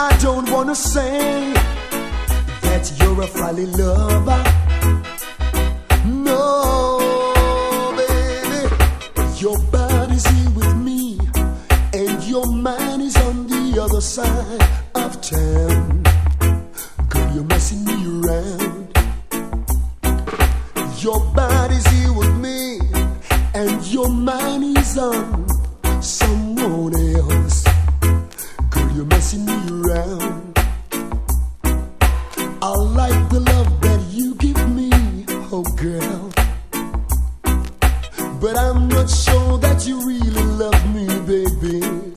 I don't wanna say that you're a folly lover. No, baby, your body's here with me, and your mind is on the other side of town. Girl, you're messing me around. Your body's here with me, and your mind is on someone else. Girl, you're messing me around. I like the